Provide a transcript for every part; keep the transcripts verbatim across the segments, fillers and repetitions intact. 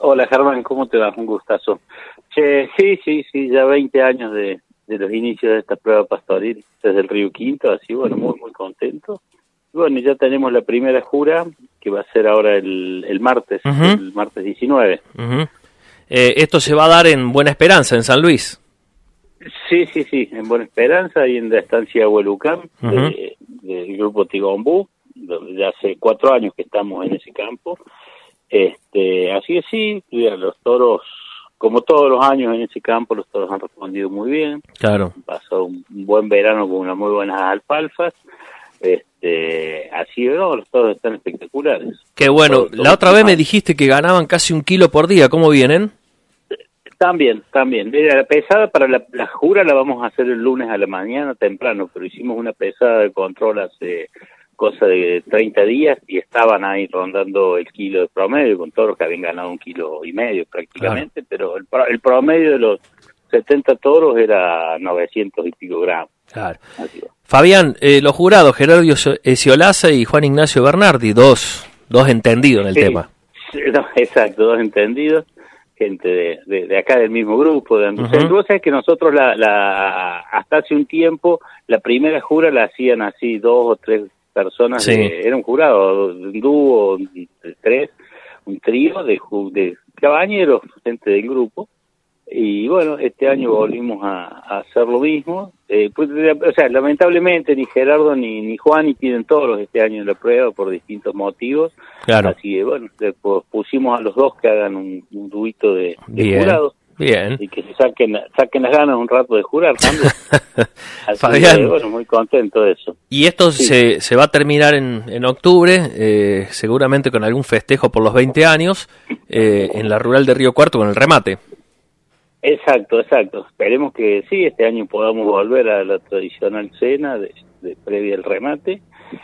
Hola Germán, ¿cómo te va? Un gustazo. Che, sí, sí, sí, ya veinte años de, de los inicios de esta prueba pastoril desde el Río Quinto, así bueno, muy, muy contento. Bueno, ya tenemos la primera jura, que va a ser ahora el, el martes, uh-huh. el martes diecinueve. Uh-huh. Eh, esto se va a dar en Buena Esperanza, en San Luis. Sí, sí, sí, en Buena Esperanza y en la estancia Huelucán, uh-huh. de, del grupo Tigombú. Ya hace cuatro años que estamos en ese campo. Este, así que sí, los toros, como todos los años en ese campo, los toros han respondido muy bien. Claro. Han pasado un, un buen verano con unas muy buenas alfalfas. Este, así no, los toros están espectaculares. Qué bueno. Todos, todos la otra vez me dijiste que ganaban casi un kilo por día. ¿Cómo vienen? También, también. Mira, la pesada para la, la jura la vamos a hacer el lunes a la mañana temprano, pero hicimos una pesada de control hace cosa de treinta días y estaban ahí rondando el kilo de promedio, con toros que habían ganado un kilo y medio prácticamente, claro. Pero el, el promedio de los setenta toros era novecientos y pico gramos. Claro. Fabián, eh, los jurados, Gerardo Esciolaza y Juan Ignacio Bernardi, dos, dos entendidos en el sí, tema. Sí, no, exacto, dos entendidos, gente de, de, de acá del mismo grupo, de Andrés. Uh-huh. Es que nosotros la, la hasta hace un tiempo la primera jura la hacían así dos o tres personas, sí. de, era un jurado, un dúo, de tres, un trío de, de cabañeros, gente del grupo, y bueno, este año volvimos a, a hacer lo mismo, eh, pues, o sea, lamentablemente ni Gerardo ni, ni Juan ni tienen toros este año en la prueba por distintos motivos, claro. Así que bueno, después pusimos a los dos que hagan un, un duito de, de jurados. Bien. Y que se saquen, saquen las ganas un rato de jurar también. Así Fabián, que, bueno, muy contento de eso. Y esto sí. se, se va a terminar en, en octubre, eh, seguramente con algún festejo por los veinte años, eh, en la rural de Río Cuarto con el remate. Exacto, exacto. Esperemos que sí, este año podamos volver a la tradicional cena de, de previa al remate.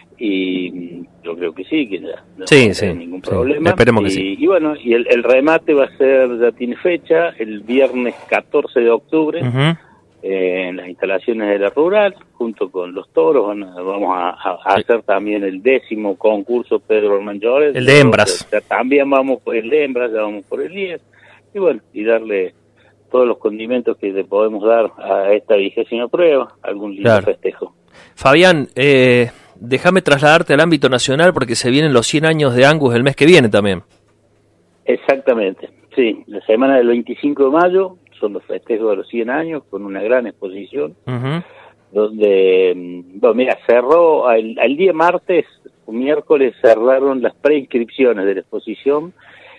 Y yo creo que sí, que ya no sí, hay sí, ningún problema. Sí, esperemos que y, sí. Y bueno, y el, el remate va a ser, ya tiene fecha, el viernes catorce de octubre, uh-huh. eh, en las instalaciones de la rural, junto con los toros. Van a, vamos a, a, a hacer también el décimo concurso Pedro Ormanllores. El de hembras. Ya también vamos por el de hembras, ya vamos por el diez. Y bueno, y darle todos los condimentos que le podemos dar a esta vigésima prueba, algún lindo claro. festejo. Fabián, eh... déjame trasladarte al ámbito nacional porque se vienen los cien años de Angus el mes que viene también. Exactamente, sí. La semana del veinticinco de mayo son los festejos de los cien años con una gran exposición. Uh-huh. Donde, bueno, mira, cerró al, al día martes, un miércoles cerraron las preinscripciones de la exposición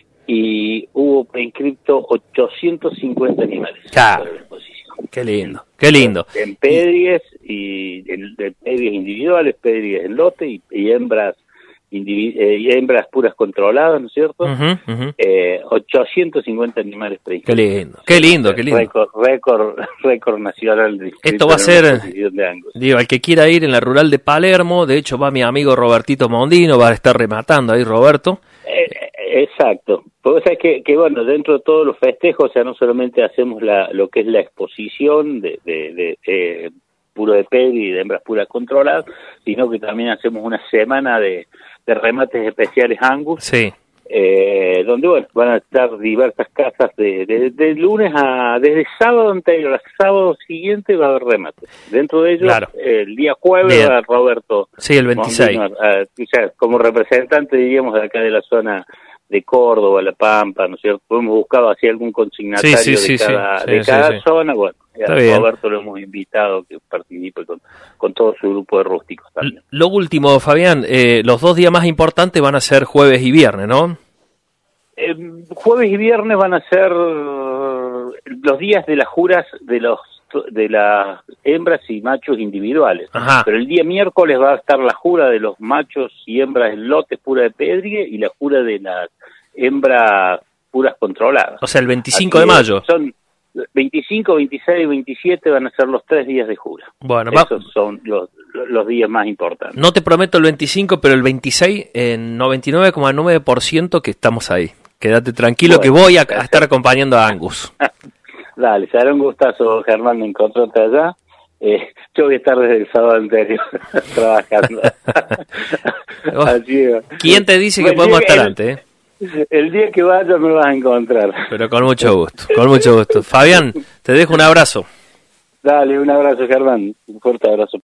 y hubo preinscripto ochocientos cincuenta animales claro. para la exposición. Qué lindo, qué lindo. En pedries y en, en pedries individuales, pedries en lote y, y hembras individu- eh, y hembras puras controladas, ¿no es cierto? Uh-huh, uh-huh. Eh, ochocientos cincuenta animales preinscritos. Qué lindo, qué lindo, qué lindo. Récord, récord, récord nacional de Esto va a ser, digo, al que quiera ir en la rural de Palermo, de hecho va mi amigo Robertito Mondino, va a estar rematando ahí Roberto. Eh, Exacto, pues es que, que bueno, dentro de todos los festejos, o sea, no solamente hacemos la, lo que es la exposición de, de, de, de puro de pedri y de hembras puras controladas, sino que también hacemos una semana de, de remates especiales Angus, sí. eh, donde bueno, van a estar diversas casas de, de, de lunes a, desde sábado anterior al sábado siguiente va a haber remates. Dentro de ellos, claro. el día jueves Bien. va a Roberto. Sí, el veintiséis. Mondino, a, a, o sea, como representante, diríamos, de acá de la zona de Córdoba, La Pampa, ¿no es cierto? Hemos buscado así algún consignatario sí, sí, de sí, cada, sí, de sí, cada sí, zona. Bueno, a Está Roberto bien. Lo hemos invitado que participe con, con todo su grupo de rústicos también. Lo último, Fabián, eh, los dos días más importantes van a ser jueves y viernes, ¿no? Eh, jueves y viernes van a ser los días de las juras de los de las hembras y machos individuales. Ajá. Pero el día miércoles va a estar la jura de los machos y hembras en lotes pura de pedrie y la jura de las hembras puras controladas. O sea, el veinticinco Así de mayo. Son veinticinco, veintiséis y veintisiete van a ser los tres días de jura. Bueno, esos va... son los, los días más importantes. No te prometo el veinticinco, pero el veintiséis en noventa y nueve coma nueve por ciento que estamos ahí. Quédate tranquilo, bueno, que voy a, a estar acompañando a Angus. Dale, será un gustazo, Germán, de encontrarte allá. Eh, yo voy a estar desde el sábado anterior trabajando. Así, ¿quién te dice que podemos estar el, antes? Eh? El día que vaya me vas a encontrar. Pero con mucho gusto, con mucho gusto. Fabián, te dejo un abrazo. Dale, un abrazo, Germán. Un fuerte abrazo.